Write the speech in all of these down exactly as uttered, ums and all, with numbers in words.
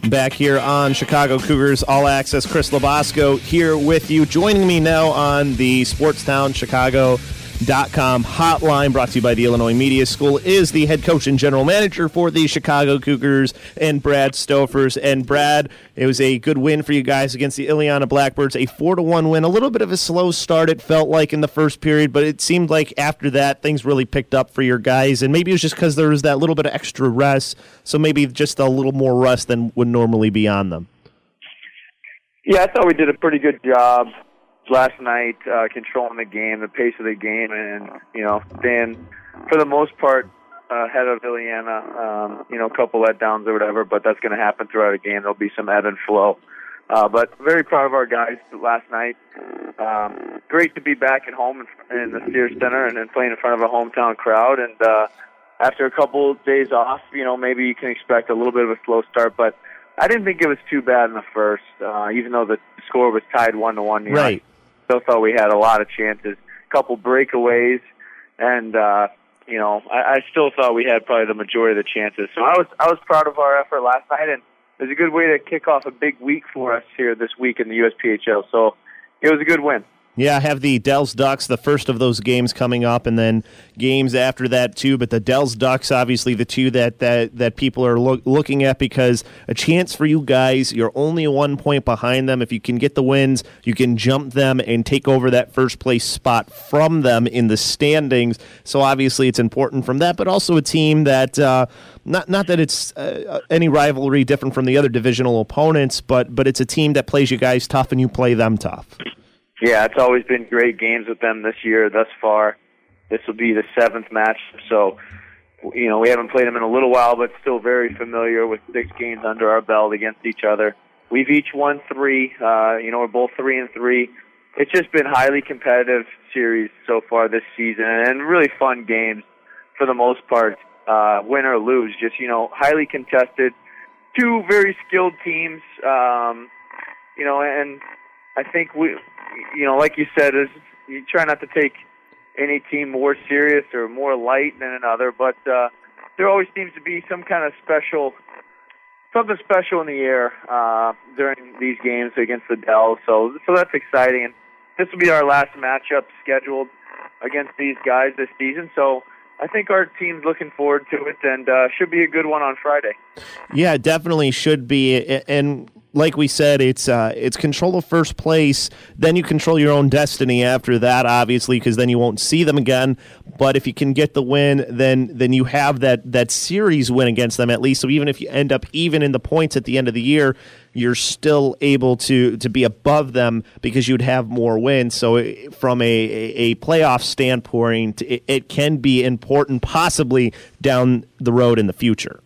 Back here on Chicago Cougars All Access, Chris Labasco here with you. Joining me now on the Sportstown Chicago dot com hotline, brought to you by the Illinois Media School, is the head coach and general manager for the Chicago Cougars, and Brad Stofers. And Brad, it was a good win for you guys against the Illiana Blackbirds, a four to one win. A little bit of a slow start, it felt like, in the first period, but it seemed like after that things really picked up for your guys, and maybe it was just because there was that little bit of extra rest, so maybe just a little more rest than would normally be on them. Yeah, I thought we did a pretty good job last night, uh, controlling the game, the pace of the game, and, you know, staying, for the most part, uh, ahead of Illiana. Um, you know, a couple letdowns or whatever, but that's going to happen throughout a game. There'll be some ebb and flow. Uh, but very proud of our guys last night. Um, great to be back at home in, in the Sears Center and, and playing in front of a hometown crowd. And uh, after a couple days off, you know, maybe you can expect a little bit of a slow start, but I didn't think it was too bad in the first, uh, even though the score was tied one to one. Right. Still thought we had a lot of chances, a couple breakaways, and uh, you know, I, I still thought we had probably the majority of the chances. So I was I was proud of our effort last night, and it was a good way to kick off a big week for us here this week in the U S P H L. So it was a good win. Yeah, I have the Dells Ducks, the first of those games coming up, and then games after that too. But the Dells Ducks, obviously the two that that, that people are lo- looking at, because a chance for you guys. You're only one point behind them. If you can get the wins, you can jump them and take over that first place spot from them in the standings. So obviously it's important from that, but also a team that uh, not not that it's uh, any rivalry different from the other divisional opponents, but but it's a team that plays you guys tough and you play them tough. Yeah, it's always been great games with them this year thus far. This will be the seventh match, so, you know, we haven't played them in a little while, but still very familiar with six games under our belt against each other. We've each won three. Uh, you know, we're both three and three. It's just been highly competitive series so far this season, and really fun games for the most part, uh, win or lose. Just, you know, highly contested. Two very skilled teams, um, you know, and I think we... You know, like you said, is you try not to take any team more serious or more light than another, but uh, there always seems to be some kind of special, something special in the air uh, during these games against the Dells. So, so that's exciting, and this will be our last matchup scheduled against these guys this season. So I think our team's looking forward to it, and uh, should be a good one on Friday. Yeah, it definitely should be, and like we said, it's uh, it's control of first place. Then you control your own destiny after that, obviously, because then you won't see them again. But if you can get the win, then then you have that that series win against them at least. So even if you end up even in the points at the end of the year, you're still able to to be above them because you'd have more wins. So from a a playoff standpoint, it, it can be important, possibly down the road in the future.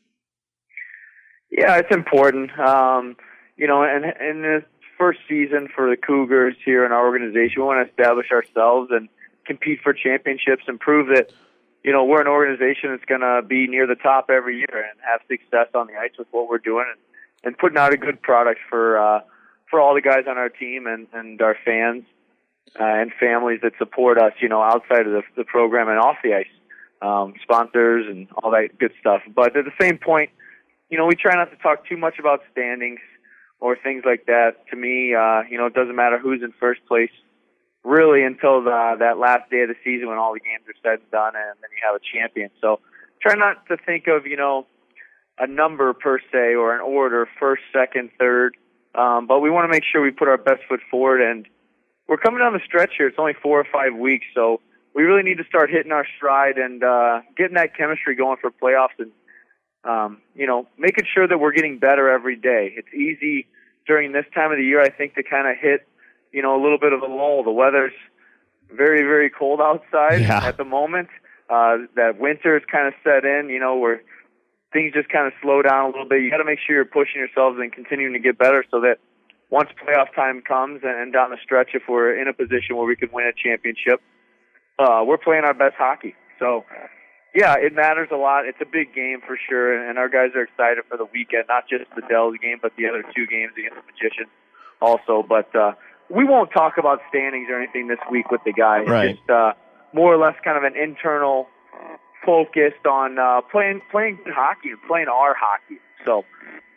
Yeah, it's important. Um, you know, and in this first season for the Cougars here in our organization, we want to establish ourselves and compete for championships and prove that, you know, we're an organization that's going to be near the top every year and have success on the ice with what we're doing, and, and putting out a good product for uh, for all the guys on our team and, and our fans uh, and families that support us, you know, outside of the, the program and off the ice, um, sponsors and all that good stuff. But at the same point, you know, we try not to talk too much about standings or things like that. To me, uh, you know, it doesn't matter who's in first place, really, until the, that last day of the season when all the games are said and done, and then you have a champion. So try not to think of, you know, a number per se or an order, first, second, third. Um, but we want to make sure we put our best foot forward. And we're coming down the stretch here. It's only four or five weeks, so we really need to start hitting our stride and uh, getting that chemistry going for playoffs, and Um, you know, making sure that we're getting better every day. It's easy during this time of the year, I think, to kind of hit, you know, a little bit of a lull. The weather's very, very cold outside yeah. at the moment. Uh, that winter is kind of set in, you know, where things just kind of slow down a little bit. You got to make sure you're pushing yourselves and continuing to get better so that once playoff time comes and, and down the stretch, if we're in a position where we can win a championship, uh, we're playing our best hockey. So, yeah, it matters a lot. It's a big game for sure, and our guys are excited for the weekend, not just the Dells game, but the other two games against the Magicians also. But uh, we won't talk about standings or anything this week with the guys. Right. Just uh, more or less kind of an internal focused on uh, playing playing good hockey and playing our hockey. So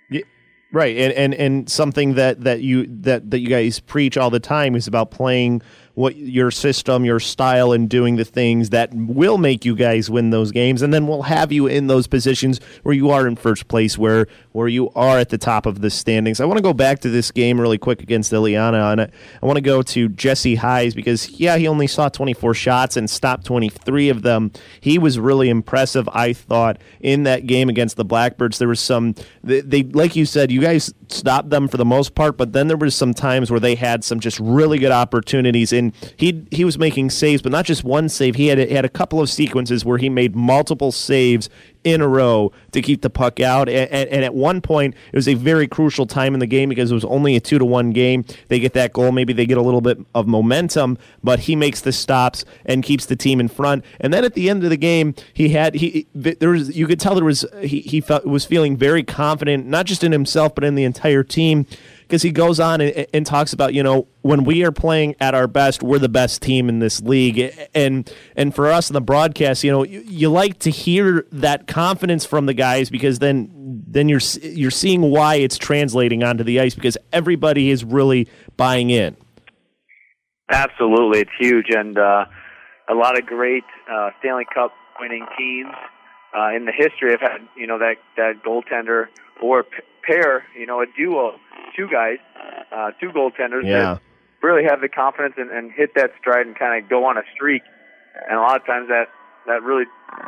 Yeah. Right, and, and and something that, that you that, that you guys preach all the time is about playing what your system, your style, and doing the things that will make you guys win those games, and then we'll have you in those positions where you are in first place, where where you are at the top of the standings. I want to go back to this game really quick against Ileana, and I, I want to go to Jesse Hyes because, yeah, he only saw twenty-four shots and stopped twenty-three of them. He was really impressive, I thought, in that game against the Blackbirds. There was some, they, they like you said, you guys stopped them for the most part, but then there was some times where they had some just really good opportunities, and he he was making saves, but not just one save. He had a, he had a couple of sequences where he made multiple saves in a row to keep the puck out, and, and, and at one point it was a very crucial time in the game because it was only a two to one game. They get that goal, maybe they get a little bit of momentum, but he makes the stops and keeps the team in front. And then at the end of the game, he had he there was you could tell there was he he felt was feeling very confident, not just in himself but in the entire team. Because he goes on and, and talks about, you know, when we are playing at our best, we're the best team in this league. And and for us in the broadcast, you know, you, you like to hear that confidence from the guys because then then you're you're seeing why it's translating onto the ice because everybody is really buying in. Absolutely, it's huge, and uh, a lot of great uh, Stanley Cup winning teams uh, in the history have had, you know, that that goaltender or p- pair, you know, a duo. Two guys, uh, two goaltenders yeah. that really have the confidence and, and hit that stride and kind of go on a streak. And a lot of times that, that really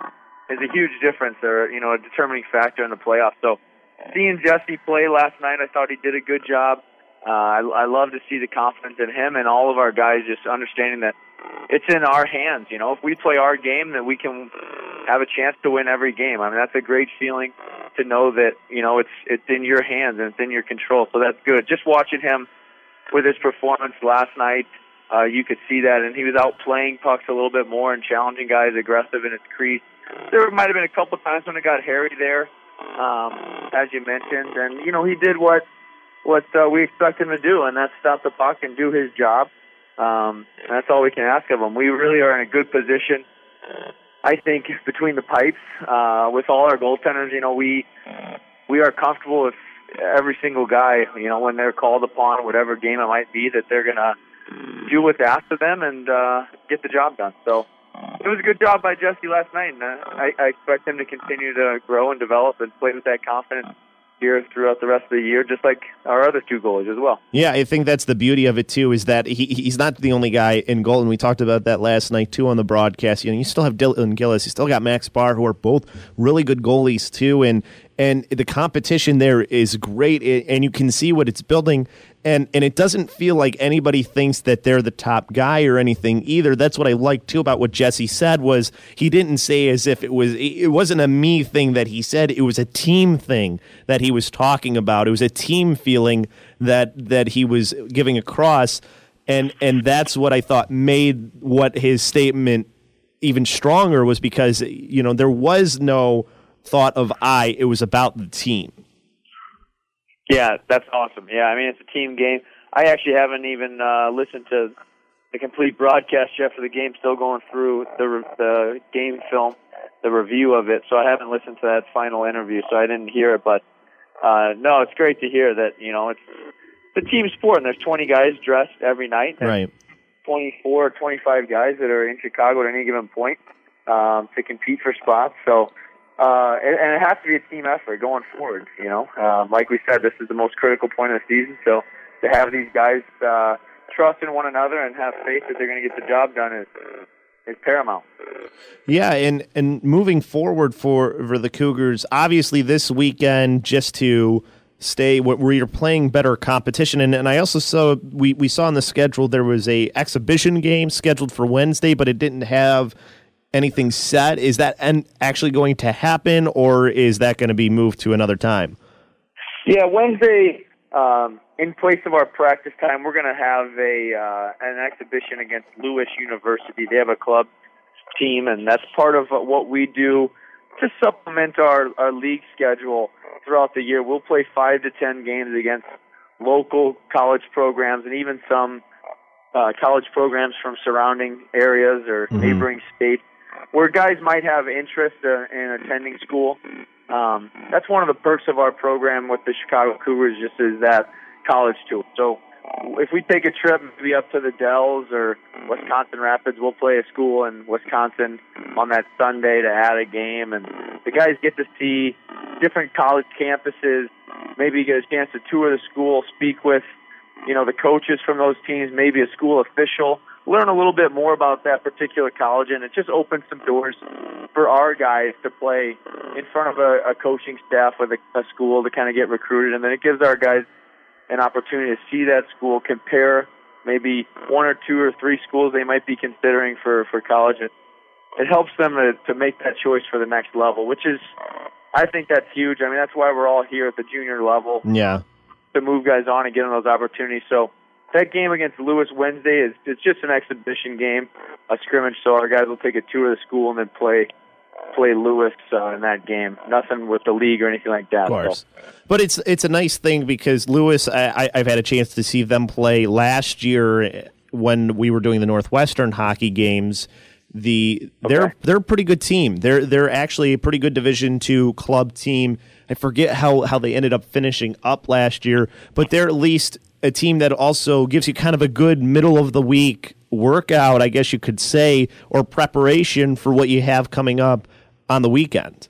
is a huge difference or, you know, a determining factor in the playoffs. So seeing Jesse play last night, I thought he did a good job. Uh, I, I love to see the confidence in him and all of our guys just understanding that it's in our hands. You know, if we play our game, that we can have a chance to win every game. I mean, that's a great feeling to know that, you know, it's it's in your hands and it's in your control. So that's good. Just watching him with his performance last night, uh, you could see that, and he was out playing pucks a little bit more and challenging guys, aggressive in his crease. There might have been a couple times when it got hairy there, um, as you mentioned, and you know he did what what uh, we expect him to do, and that's stop the puck and do his job. Um, and that's all we can ask of him. We really are in a good position, I think, between the pipes uh, with all our goaltenders. You know, we we are comfortable with every single guy. You know, when they're called upon, whatever game it might be, that they're gonna do what's asked of them and uh, get the job done. So it was a good job by Jesse last night, and uh, I, I expect him to continue to grow and develop and play with that confidence here throughout the rest of the year, just like our other two goalies as well. Yeah, I think that's the beauty of it too, is that he he's not the only guy in goal, and we talked about that last night too on the broadcast. You know, you still have Dylan Gillis, you still got Max Barr, who are both really good goalies too, and and the competition there is great, and you can see what it's building. And and it doesn't feel like anybody thinks that they're the top guy or anything either. That's what I like too about what Jesse said, was he didn't say as if it was it wasn't a me thing that he said. It was a team thing that he was talking about. It was a team feeling that that he was giving across, and and that's what I thought made what his statement even stronger, was because, you know, there was no thought of I. It was about the team. Yeah, that's awesome. Yeah, I mean, it's a team game. I actually haven't even uh, listened to the complete broadcast yet for the game, still going through the the game film, the review of it, so I haven't listened to that final interview, so I didn't hear it. But, uh, no, it's great to hear that, you know, it's, it's a team sport, and there's twenty guys dressed every night. And right. twenty-four, twenty-five guys that are in Chicago at any given point um, to compete for spots. So, Uh, and, and it has to be a team effort going forward, you know. Um, like we said, this is the most critical point of the season, so to have these guys uh, trust in one another and have faith that they're going to get the job done is is paramount. Yeah, and, and moving forward for, for the Cougars, obviously this weekend, just to stay where you're playing better competition, and, and I also saw, we, we saw on the schedule there was a exhibition game scheduled for Wednesday, but it didn't have anything set. Is that en- actually going to happen, or is that going to be moved to another time? Yeah, Wednesday, um, in place of our practice time, we're going to have a uh, an exhibition against Lewis University. They have a club team, and that's part of what we do to supplement our, our league schedule throughout the year. We'll play five to ten games against local college programs and even some uh, college programs from surrounding areas or mm-hmm. neighboring states, where guys might have interest uh, in attending school. Um, that's one of the perks of our program with the Chicago Cougars, just is that college tool. So if we take a trip, maybe up to the Dells or Wisconsin Rapids, we'll play a school in Wisconsin on that Sunday to add a game, and the guys get to see different college campuses, maybe get a chance to tour the school, speak with, you know, the coaches from those teams, maybe a school official, learn a little bit more about that particular college, and it just opens some doors for our guys to play in front of a, a coaching staff with a, a school to kind of get recruited, and then it gives our guys an opportunity to see that school, compare maybe one or two or three schools they might be considering for, for college. It, it helps them to, to make that choice for the next level, which is, I think that's huge. I mean, that's why we're all here at the junior level. Yeah. To move guys on and get them those opportunities. So that game against Lewis Wednesday is it's just an exhibition game, a scrimmage, so our guys will take a tour of the school and then play play Lewis uh, in that game. Nothing with the league or anything like that. Of course. So. But it's it's a nice thing because Lewis, I, I've had a chance to see them play last year when we were doing the Northwestern hockey games. The they're okay. they're a pretty good team. They're they're actually a pretty good Division two club team. I forget how, how they ended up finishing up last year, but they're at least a team that also gives you kind of a good middle of the week workout, I guess you could say, or preparation for what you have coming up on the weekend.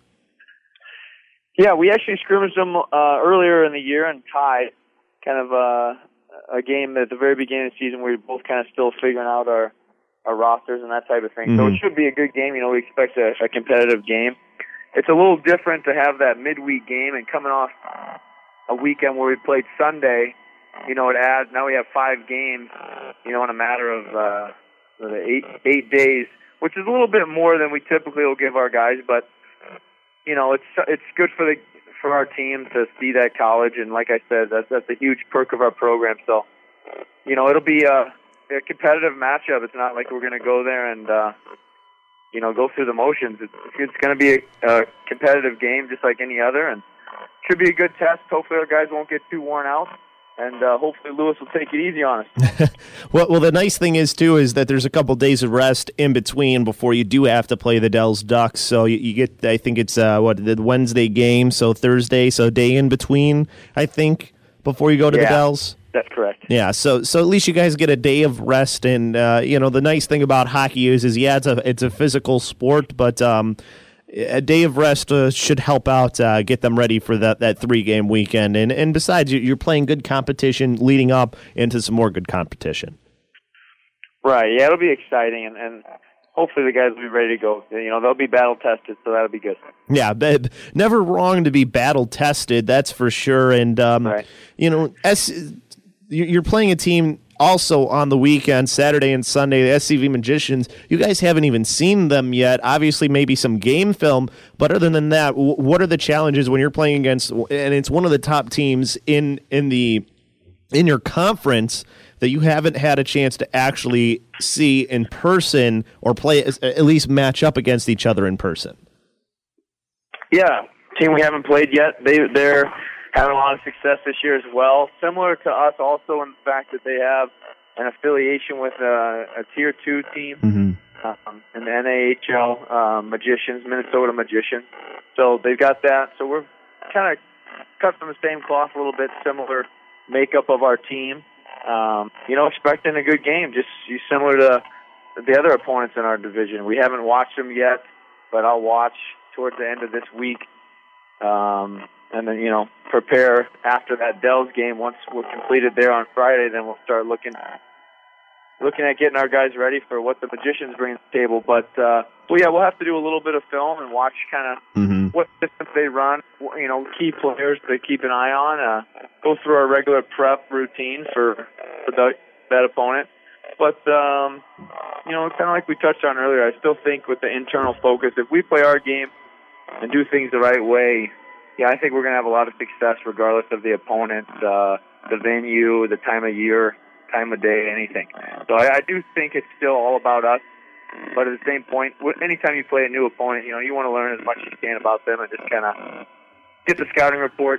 Yeah, we actually scrimmaged them uh, earlier in the year and tied kind of uh, a game at the very beginning of the season where we were both kind of still figuring out our, our rosters and that type of thing. Mm-hmm. So it should be a good game. You know, we expect a, a competitive game. It's a little different to have that midweek game and coming off a weekend where we played Sunday. You know, it adds, now we have five games, you know, in a matter of uh, eight eight days, which is a little bit more than we typically will give our guys. But, you know, it's it's good for the for our team to see that college. And like I said, that's, that's a huge perk of our program. So, you know, it'll be a, a competitive matchup. It's not like we're going to go there and, uh, you know, go through the motions. It's, it's going to be a, a competitive game just like any other, and should be a good test. Hopefully our guys won't get too worn out, and uh, hopefully Lewis will take it easy on us. well, well, the nice thing is, too, is that there's a couple days of rest in between before you do have to play the Dells Ducks. So you, you get, I think it's, uh, what, the Wednesday game, so Thursday, so a day in between, I think, before you go to yeah, the Dells. That's correct. Yeah, so so at least you guys get a day of rest, and uh, you know the nice thing about hockey is, is yeah, it's a it's a physical sport, but um, a day of rest uh, should help out, uh, get them ready for that, that three game weekend, and and besides, you're playing good competition leading up into some more good competition. Right. Yeah, it'll be exciting, and, and hopefully the guys will be ready to go. You know, they'll be battle tested, so that'll be good. Yeah, but never wrong to be battle tested, that's for sure, and um, right. you know, S. You're playing a team also on the weekend, Saturday and Sunday, the S C V Magicians. You guys haven't even seen them yet. Obviously, maybe some game film, but other than that, what are the challenges when you're playing against? And it's one of the top teams in in the in your conference that you haven't had a chance to actually see in person or play, at least match up against each other in person. Yeah, team we haven't played yet. They they're. Having a lot of success this year as well. Similar to us also in the fact that they have an affiliation with a, a Tier two team, mm-hmm. um, an N A H L um, Magicians, Minnesota Magicians. So they've got that. So we're kind of cut from the same cloth a little bit, similar makeup of our team. Um, you know, expecting a good game, just similar to the other opponents in our division. We haven't watched them yet, but I'll watch towards the end of this week. Um, and then, you know, prepare after that Dells game. Once we're completed there on Friday, then we'll start looking looking at getting our guys ready for what the Magicians bring to the table. But, uh, well, yeah, we'll have to do a little bit of film and watch kind of mm-hmm. what systems they run, you know, key players to keep an eye on, uh, go through our regular prep routine for, for the, that opponent. But, um, you know, kind of like we touched on earlier, I still think with the internal focus, if we play our game and do things the right way, yeah, I think we're going to have a lot of success regardless of the opponent, uh, the venue, the time of year, time of day, anything. So I, I do think it's still all about us. But at the same point, anytime you play a new opponent, you know, you want to learn as much as you can about them and just kind of get the scouting report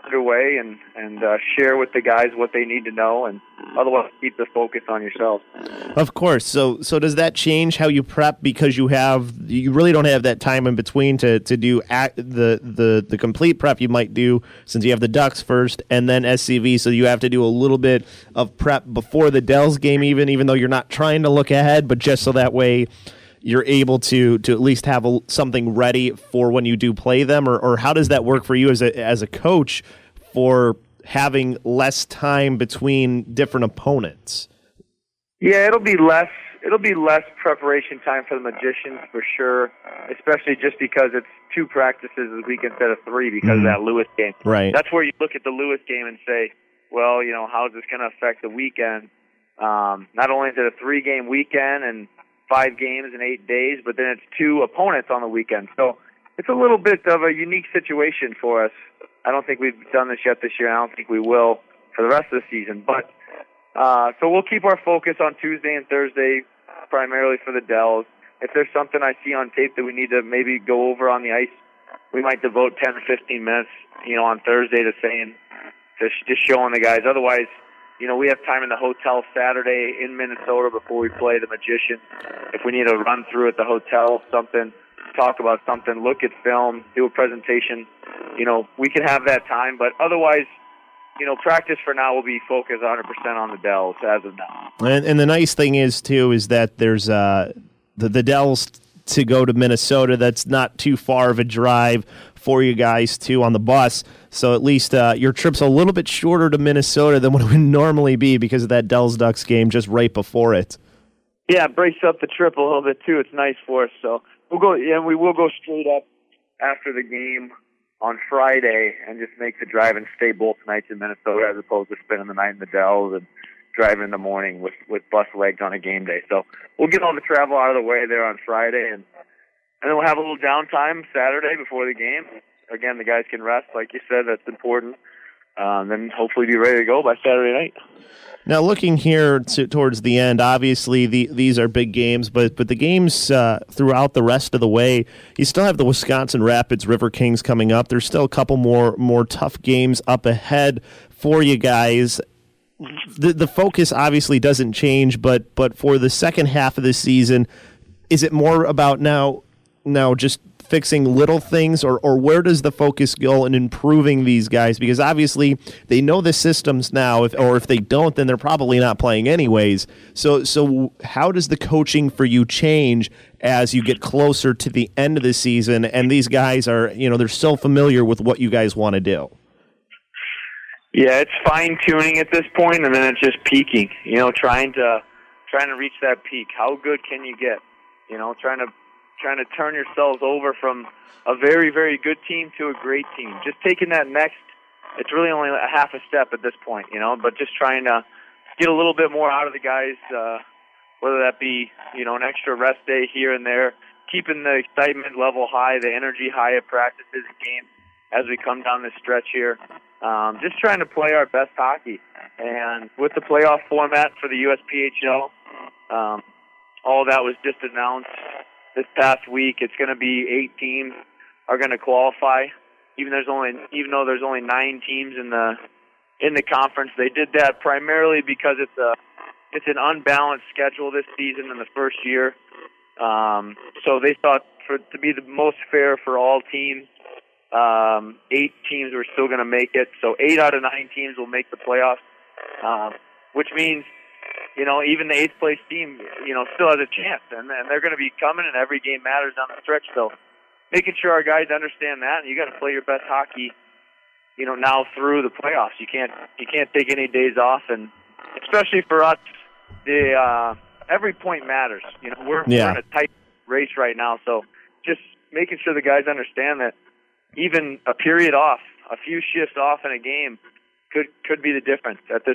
underway and and uh, share with the guys what they need to know, and otherwise keep the focus on yourself. Of course. So so does that change how you prep, because you have you really don't have that time in between to to do act, the the the complete prep you might do, since you have the Ducks first and then S C V, so you have to do a little bit of prep before the Dells game, even even though you're not trying to look ahead, but just so that way you're able to to at least have a, something ready for when you do play them, or, or how does that work for you as a as a coach for having less time between different opponents? Yeah, it'll be less it'll be less preparation time for the Magicians for sure, especially just because it's two practices this week instead of three because mm. of that Lewis game. Right. That's where you look at the Lewis game and say, well, you know, how is this going to affect the weekend? Um, not only is it a three-game weekend and five games in eight days, but then it's two opponents on the weekend. So it's a little bit of a unique situation for us. I don't think we've done this yet this year. I don't think we will for the rest of the season. But uh, so we'll keep our focus on Tuesday and Thursday primarily for the Dells. If there's something I see on tape that we need to maybe go over on the ice, we might devote ten or fifteen minutes, you know, on Thursday to saying, to just showing the guys. Otherwise, you know, we have time in the hotel Saturday in Minnesota before we play the Magicians. If we need to run through at the hotel something, talk about something, look at film, do a presentation, you know, we can have that time. But otherwise, you know, practice for now will be focused one hundred percent on the Dells as of now. And, and the nice thing is, too, is that there's uh, the, the Dells to go to Minnesota. That's not too far of a drive for you guys, too, on the bus. So at least uh, your trip's a little bit shorter to Minnesota than what it would normally be because of that Dells Ducks game just right before it. Yeah, brace up the trip a little bit, too. It's nice for us. So we'll go, yeah, we will go straight up after the game on Friday and just make the drive and stay both nights in Minnesota as opposed to spending the night in the Dells and driving in the morning with, with bus legs on a game day. So we'll get all the travel out of the way there on Friday, and and then we'll have a little downtime Saturday before the game. Again, the guys can rest, like you said. That's important. Um, then hopefully be ready to go by Saturday night. Now, looking here to, towards the end, obviously the, these are big games, but but the games uh, throughout the rest of the way, you still have the Wisconsin Rapids River Kings coming up. There's still a couple more more tough games up ahead for you guys. The the focus obviously doesn't change, but but for the second half of the season, is it more about now now just fixing little things, or, or where does the focus go in improving these guys? Because obviously they know the systems now, if, or if they don't, then they're probably not playing anyways. So so how does the coaching for you change as you get closer to the end of the season and these guys are, you know, they're so familiar with what you guys want to do? Yeah, it's fine-tuning at this point, and then it's just peaking, you know, trying to trying to reach that peak. How good can you get? You know, trying to trying to turn yourselves over from a very, very good team to a great team. Just taking that next, it's really only a half a step at this point, you know, but just trying to get a little bit more out of the guys, uh, whether that be, you know, an extra rest day here and there, keeping the excitement level high, the energy high at practices and games as we come down this stretch here. Um, just trying to play our best hockey. And with the playoff format for the U S P H L, um, all that was just announced this past week. It's going to be eight teams are going to qualify, even there's only even though there's only nine teams in the in the conference. They did that primarily because it's a it's an unbalanced schedule this season in the first year. Um, so they thought for to be the most fair for all teams, um, eight teams were still going to make it. So eight out of nine teams will make the playoffs, um, which means, you know, even the eighth place team, you know, still has a chance, and, and they're going to be coming, and every game matters down the stretch. So making sure our guys understand that, and you got to play your best hockey, you know, now through the playoffs. You can't you can't take any days off, and especially for us, the uh, every point matters. You know, we're, yeah. we're in a tight race right now, so just making sure the guys understand that even a period off, a few shifts off in a game could could be the difference at this point.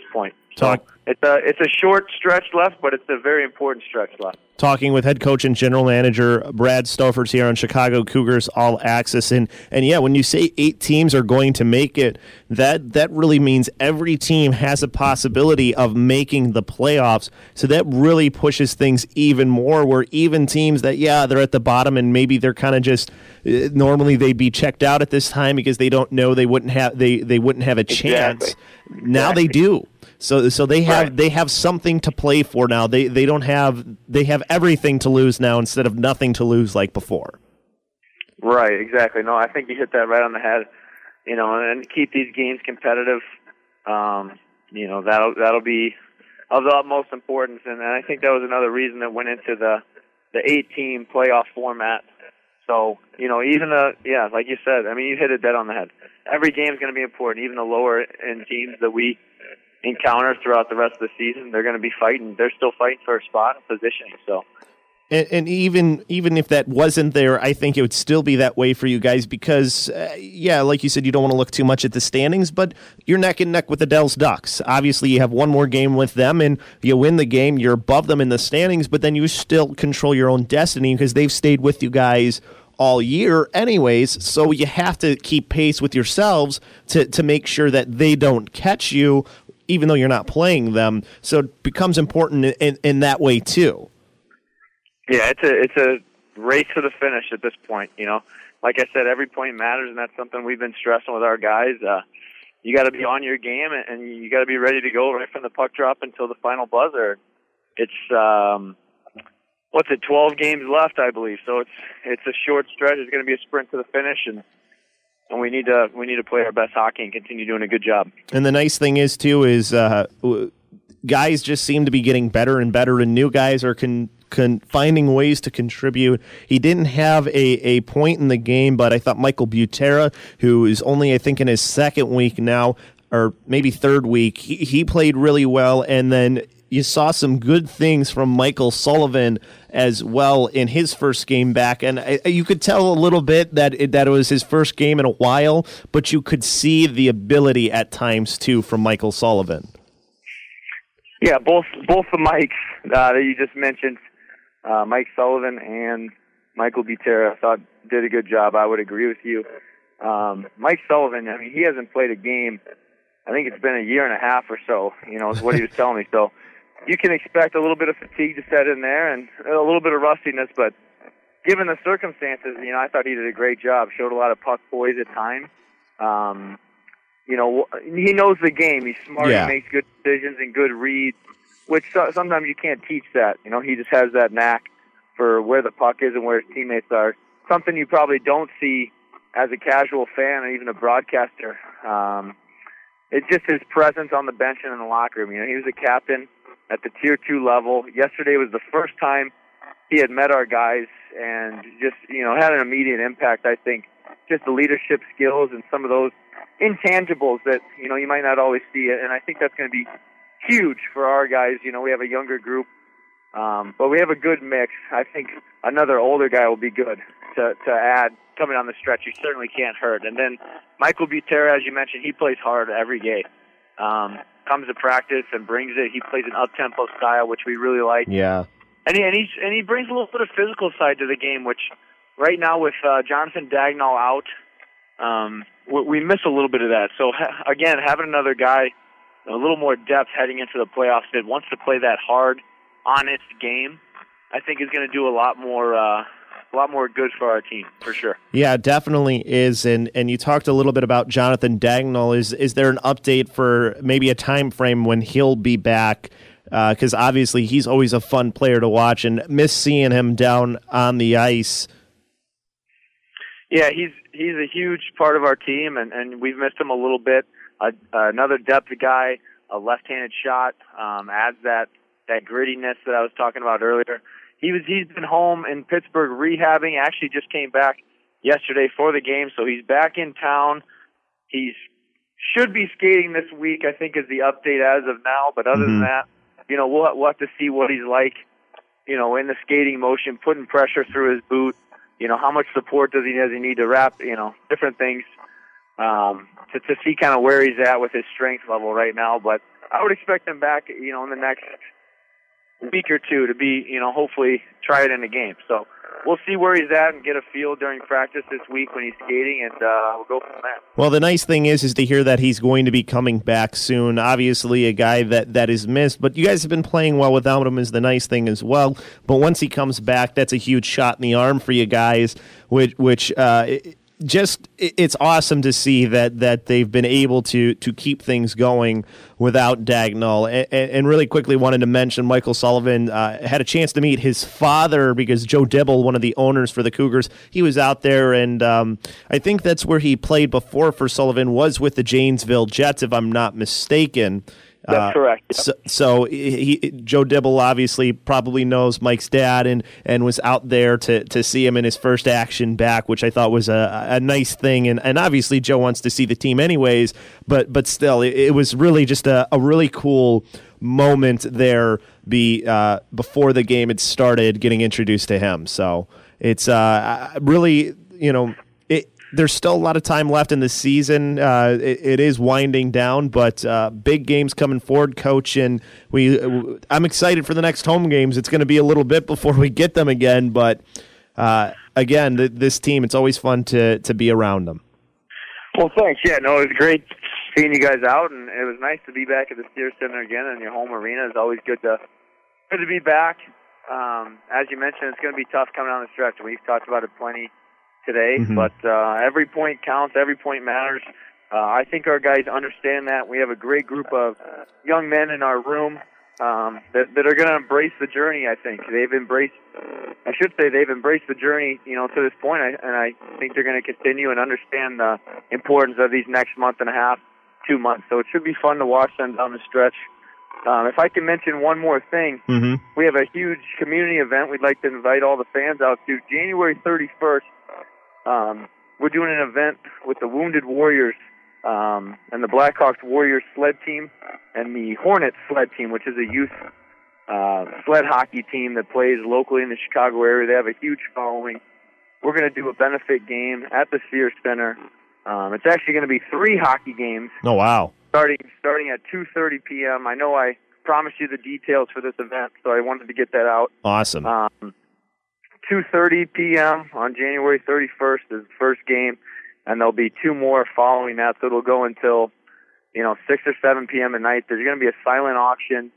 So Talk. it's a it's a short stretch left, but it's a very important stretch left. Talking with head coach and general manager Brad Stouffer's here on Chicago Cougars All Access. And, and yeah, when you say eight teams are going to make it, that, that really means every team has a possibility of making the playoffs. So that really pushes things even more, where even teams that, yeah, they're at the bottom and maybe they're kind of just uh, normally they'd be checked out at this time because they don't know they wouldn't have they, they wouldn't have a chance. Exactly. Now exactly. they do. So so they have Right. they have something to play for now. They they don't have they have everything to lose now instead of nothing to lose like before. Right, exactly. No, I think you hit that right on the head. You know, and keep these games competitive. Um, you know, that'll that'll be of the utmost importance, and, and I think that was another reason that went into the the eight-team playoff format. So, you know, even the yeah, like you said, I mean, you hit it dead on the head. Every game is going to be important. Even the lower end teams that we encounter throughout the rest of the season, they're going to be fighting. They're still fighting for a spot and positioning. So, and, and even even if that wasn't there, I think it would still be that way for you guys because, uh, yeah, like you said, you don't want to look too much at the standings, but you're neck and neck with the Dells Ducks. Obviously, you have one more game with them, and you win the game. You're above them in the standings, but then you still control your own destiny because they've stayed with you guys all year anyways, so you have to keep pace with yourselves to, to make sure that they don't catch you, even though you're not playing them. So it becomes important in, in, in that way too. Yeah, it's a it's a race to the finish at this point. You know, like I said, every point matters, and that's something we've been stressing with our guys. Uh, you got to be on your game, and you got to be ready to go right from the puck drop until the final buzzer. It's um, what's it, twelve games left, I believe. So it's it's a short stretch. It's going to be a sprint to the finish, and and we need to we need to play our best hockey and continue doing a good job. And the nice thing is too is uh, guys just seem to be getting better and better, and new guys are con- con- finding ways to contribute. He didn't have a, a point in the game, but I thought Michael Butera, who is only I think in his second week now, or maybe third week, he, he played really well, and then you saw some good things from Michael Sullivan as well in his first game back, and I, you could tell a little bit that it, that it was his first game in a while, but you could see the ability at times too from Michael Sullivan. Yeah, both both the Mikes uh, that you just mentioned, uh, Mike Sullivan and Michael Butera, I thought did a good job. I would agree with you. Um, Mike Sullivan, I mean, he hasn't played a game. I think it's been a year and a half or so. You know, is what he was telling me. So you can expect a little bit of fatigue to set in there and a little bit of rustiness, but given the circumstances, you know, I thought he did a great job. Showed a lot of puck poise at times. Um, you know, he knows the game. He's smart. Yeah. He makes good decisions and good reads, which so, sometimes you can't teach that. You know, he just has that knack for where the puck is and where his teammates are. Something you probably don't see as a casual fan or even a broadcaster. Um, it's just his presence on the bench and in the locker room. You know, he was a captain at the tier two level. Yesterday was the first time he had met our guys and just, you know, had an immediate impact, I think. Just the leadership skills and some of those intangibles that, you know, you might not always see it. And I think that's going to be huge for our guys. You know, we have a younger group, um, but we have a good mix. I think another older guy will be good to, to add coming on the stretch. He certainly can't hurt. And then Michael Butera, as you mentioned, he plays hard every game. Um, comes to practice and brings it. He plays an up-tempo style, which we really like. Yeah. And he, and, he's, and he brings a little bit of physical side to the game, which right now with uh, Jonathan Dagnall out, um, we, we miss a little bit of that. So, ha- again, having another guy, a little more depth heading into the playoffs that wants to play that hard, honest game, I think is going to do a lot more uh, a lot more good for our team, for sure. Yeah, it definitely is. And and you talked a little bit about Jonathan Dagnall. Is is there an update for maybe a time frame when he'll be back? Because uh, obviously he's always a fun player to watch, and miss seeing him down on the ice. Yeah, he's he's a huge part of our team, and, and we've missed him a little bit. Uh, another depth guy, a left-handed shot, um, adds that, that grittiness that I was talking about earlier. He was he's been home in Pittsburgh rehabbing. Actually, just came back yesterday for the game, so he's back in town. He's should be skating this week, I think, is the update as of now. But other Mm-hmm. than that, you know, we'll, we'll have to see what he's like, you know, in the skating motion, putting pressure through his boot. You know, how much support does he does he need to wrap? You know, different things um, to to see kind of where he's at with his strength level right now. But I would expect him back, you know, in the next week or two to be, you know, hopefully try it in a game. So we'll see where he's at and get a feel during practice this week when he's skating, and uh, we'll go from there. Well, the nice thing is is to hear that he's going to be coming back soon. Obviously, a guy that, that is missed, but you guys have been playing well without him is the nice thing as well. But once he comes back, that's a huge shot in the arm for you guys, which, which uh, it, just it's awesome to see that that they've been able to to keep things going without Dagnall. And, and really quickly wanted to mention Michael Sullivan uh, had a chance to meet his father because Joe Dibble, one of the owners for the Cougars, he was out there, and um, I think that's where he played before for Sullivan, was with the Janesville Jets, if I'm not mistaken. That's correct. Uh, so, so he, Joe Dibble obviously probably knows Mike's dad and, and was out there to, to see him in his first action back, which I thought was a, a nice thing. And, and obviously Joe wants to see the team anyways, but but still, it, it was really just a, a really cool moment there be uh, before the game had started, getting introduced to him. So it's uh, really, you know, it. There's still a lot of time left in the season. Uh, it, it is winding down, but uh, big games coming forward, Coach. And we, I'm excited for the next home games. It's going to be a little bit before we get them again, but uh, again, th- this team, it's always fun to to be around them. Well, thanks. Yeah, no, it was great seeing you guys out, and it was nice to be back at the Sears Center again in your home arena. It's always good to good to be back. Um, as you mentioned, it's going to be tough coming down the stretch. We've talked about it plenty today, mm-hmm. but uh, every point counts, every point matters. Uh, I think our guys understand that. We have a great group of young men in our room um, that, that are going to embrace the journey, I think. They've embraced, I should say they've embraced the journey, you know, to this point, I, and I think they're going to continue and understand the importance of these next month and a half, two months. So it should be fun to watch them down the stretch. Um, if I can mention one more thing, mm-hmm. we have a huge community event we'd like to invite all the fans out to. January thirty-first, Um, we're doing an event with the Wounded Warriors um, and the Blackhawks Warriors sled team and the Hornets sled team, which is a youth uh, sled hockey team that plays locally in the Chicago area. They have a huge following. We're going to do a benefit game at the Sears Center. Um, it's actually going to be three hockey games. Oh, wow. Starting starting at two thirty p.m. I know I promised you the details for this event, so I wanted to get that out. Awesome. Um, two thirty p.m. on January thirty-first is the first game, and there'll be two more following that, so it'll go until, you know, six or seven p.m. at night. There's going to be a silent auction.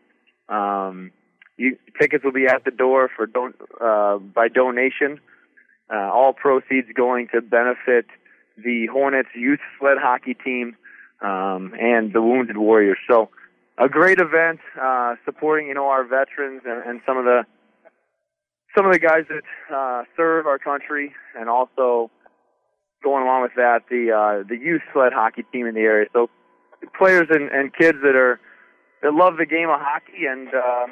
Um, you, tickets will be at the door for don- uh, by donation. Uh, all proceeds going to benefit the Hornets youth sled hockey team um, and the Wounded Warriors. So a great event uh, supporting, you know, our veterans and, and some of the Some of the guys that uh, serve our country, and also going along with that, the uh, the youth sled hockey team in the area. So players and, and kids that are that love the game of hockey and uh,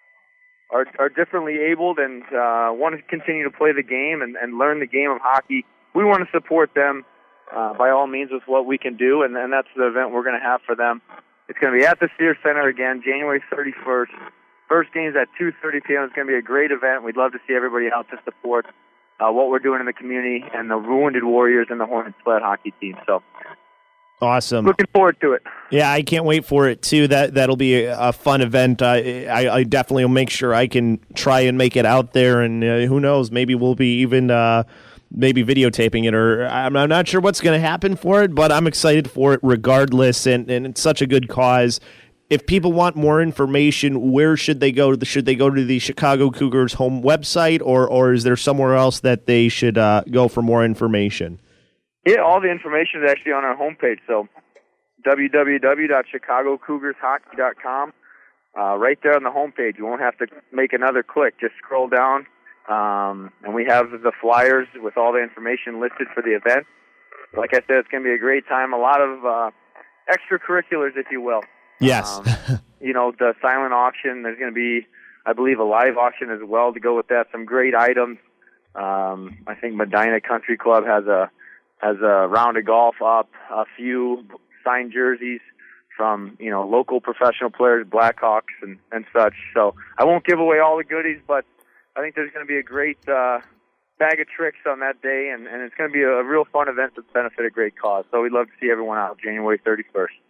are are differently abled and uh, want to continue to play the game and, and learn the game of hockey. We want to support them uh, by all means with what we can do, and, and that's the event we're going to have for them. It's going to be at the Sears Center again, January thirty-first. First game's at two thirty p.m. It's going to be a great event. We'd love to see everybody out to support uh, what we're doing in the community and the Wounded Warriors and the Hornets sled hockey team. So awesome. Looking forward to it. Yeah, I can't wait for it, too. That, that'll be a, a fun event. Uh, I, I definitely will make sure I can try and make it out there, and uh, who knows, maybe we'll be even uh, maybe videotaping it, or I'm, I'm not sure what's going to happen for it, but I'm excited for it regardless, and, and it's such a good cause. If people want more information, where should they go? Should they go to the Chicago Cougars home website, or or is there somewhere else that they should uh, go for more information? Yeah, all the information is actually on our homepage. So w w w dot chicago cougars hockey dot com. Uh, right there on the homepage. You won't have to make another click. Just scroll down, um, and we have the flyers with all the information listed for the event. Like I said, it's going to be a great time. A lot of uh, extracurriculars, if you will. Yes. um, you know, the silent auction, there's going to be, I believe, a live auction as well to go with that. Some great items. Um, I think Medina Country Club has a has a round of golf up, a few signed jerseys from, you know, local professional players, Blackhawks and, and such. So I won't give away all the goodies, but I think there's going to be a great uh, bag of tricks on that day, and, and it's going to be a, a real fun event to benefit a great cause. So we'd love to see everyone out January thirty-first.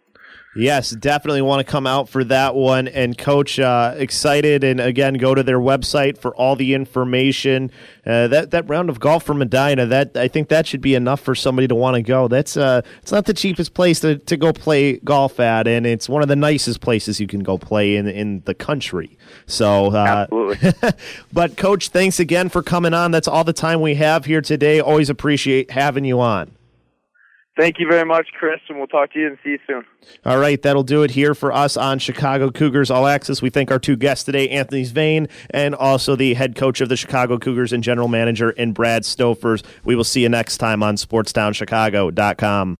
Yes, definitely want to come out for that one. And Coach, uh, excited, and again, go to their website for all the information. Uh, that that round of golf for Medina, that I think that should be enough for somebody to want to go. That's uh, it's not the cheapest place to, to go play golf at, and it's one of the nicest places you can go play in in the country. So, uh, absolutely. But Coach, thanks again for coming on. That's all the time we have here today. Always appreciate having you on. Thank you very much, Chris, and we'll talk to you and see you soon. All right, that'll do it here for us on Chicago Cougars All Access. We thank our two guests today, Anthony Zvane, and also the head coach of the Chicago Cougars and general manager in Brad Stofers. We will see you next time on sports town chicago dot com.